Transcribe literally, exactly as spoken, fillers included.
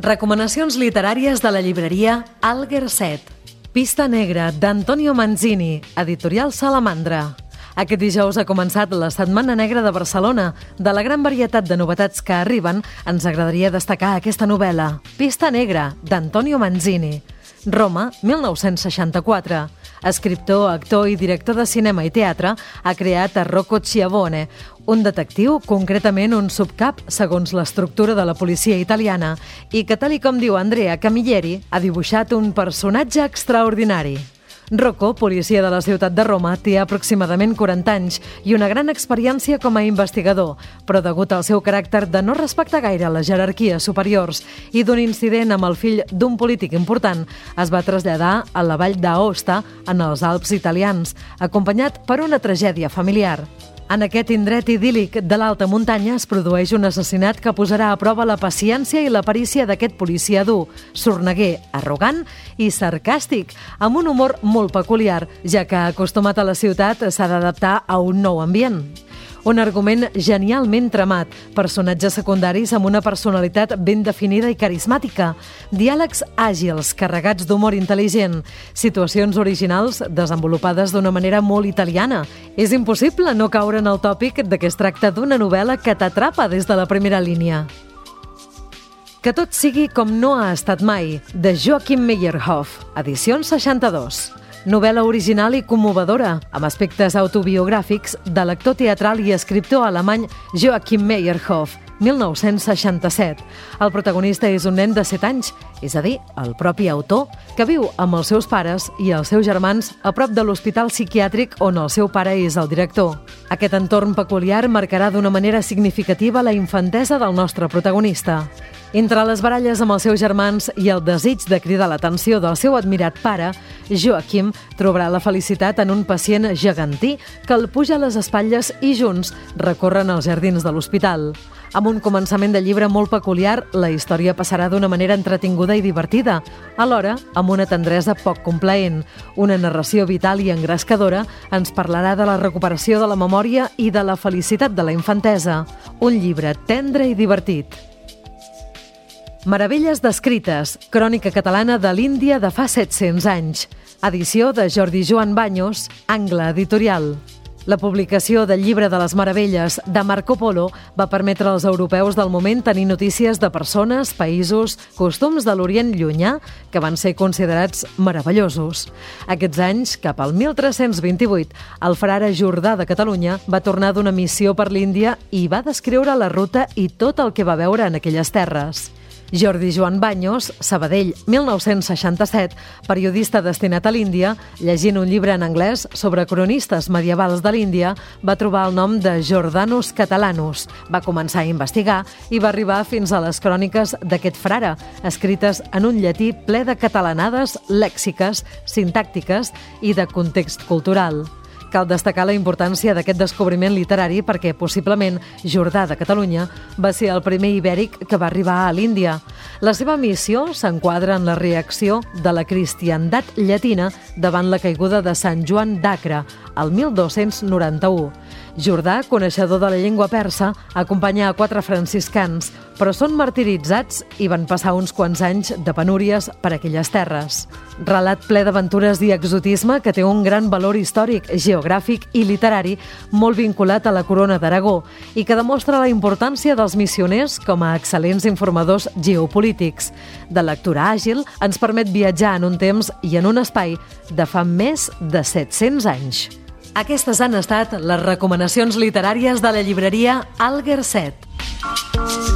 Recomanacions literàries de la llibreria Alger set. Pista negra, d'Antonio Manzini, editorial Salamandra. Aquest dijous ha començat la Setmana Negra de Barcelona. De la gran varietat de novetats que arriben, ens agradaria destacar aquesta novel·la, Pista negra, d'Antonio Manzini. Roma, mil nou-cents seixanta-quatre. Escriptor, actor i director de cinema i teatre, ha creat a Rocco Schiavone, un detectiu, concretament un subcap, segons l'estructura de la policia italiana, i que, tal i com diu Andrea Camilleri, ha dibuixat un personatge extraordinari. Rocco, policia de la ciutat de Roma, té aproximadament quaranta anys i una gran experiència com a investigador, però degut al seu caràcter de no respectar gaire les jerarquies superiors i d'un incident amb el fill d'un polític important, es va traslladar a la vall d'Aosta, en els Alps italians, acompanyat per una tragèdia familiar. En aquest indret idíl·lic de l'alta muntanya es produeix un assassinat que posarà a prova la paciència i la perícia d'aquest policia dur, sorneguer, arrogant i sarcàstic, amb un humor molt peculiar, ja que acostumat a la ciutat s'ha d'adaptar a un nou ambient. Un argument genialment tramat, personatges secundaris amb una personalitat ben definida i carismàtica, diàlegs àgils, carregats d'humor intel·ligent, situacions originals desenvolupades d'una manera molt italiana. És impossible no caure en el tòpic de que es tracta d'una novel·la que t'atrapa des de la primera línia. Que tot sigui com no ha estat mai, de Joachim Meyerhoff, edicions seixanta-dos. Novel·la original i commovedora, amb aspectes autobiogràfics de l'actor teatral i escriptor alemany Joachim Meyerhoff, mil nou-cents seixanta-set. El protagonista és un nen de set anys, és a dir, el propi autor, que viu amb els seus pares i els seus germans a prop de l'hospital psiquiàtric on el seu pare és el director. Aquest entorn peculiar marcarà d'una manera significativa la infantesa del nostre protagonista. Entre les baralles amb els seus germans i el desig de cridar l'atenció del seu admirat pare, Joachim trobarà la felicitat en un pacient gegantí que el puja a les espatlles i junts recorren els jardins de l'hospital. Amb un començament de llibre molt peculiar, la història passarà d'una manera entretinguda i divertida, alhora amb una tendresa poc complaent. Una narració vital i engrescadora ens parlarà de la recuperació de la memòria i de la felicitat de la infantesa. Un llibre tendre i divertit. Meravelles descrites, crònica catalana de l'Índia de fa set-cents anys. Edició de Jordi Joan Baños, Angle Editorial. La publicació del Llibre de les Meravelles de Marco Polo va permetre als europeus del moment tenir notícies de persones, països, costums de l'Orient Llunyà que van ser considerats meravellosos. Aquests anys, cap al mil tres-cents vint-i-vuit, el frare Jordà de Catalunya va tornar d'una missió per l'Índia i va descriure la ruta i tot el que va veure en aquelles terres. Jordi Joan Baños, Sabadell, mil nou-cents seixanta-set, periodista destinat a l'Índia, llegint un llibre en anglès sobre cronistes medievals de l'Índia, va trobar el nom de Jordanus Catalanus. Va començar a investigar i va arribar fins a les cròniques d'aquest frare, escrites en un llatí ple de catalanades lèxiques, sintàctiques i de context cultural. Cal destacar la importància d'aquest descobriment literari perquè, possiblement, Jordà de Catalunya va ser el primer ibèric que va arribar a l'Índia. La seva missió s'enquadra en la reacció de la cristiandat llatina davant la caiguda de Sant Joan d'Acre, el mil dos-cents noranta-u. Jordà, coneixedor de la llengua persa, acompanya a quatre franciscans, però són martiritzats i van passar uns quants anys de penúries per aquelles terres. Relat ple d'aventures i exotisme que té un gran valor històric, geogràfic i literari molt vinculat a la corona d'Aragó i que demostra la importància dels missioners com a excel·lents informadors geopolítics. De lectura àgil ens permet viatjar en un temps i en un espai de fa més de set-cents anys. Aquestes han estat les recomanacions literàries de la llibreria Alger set.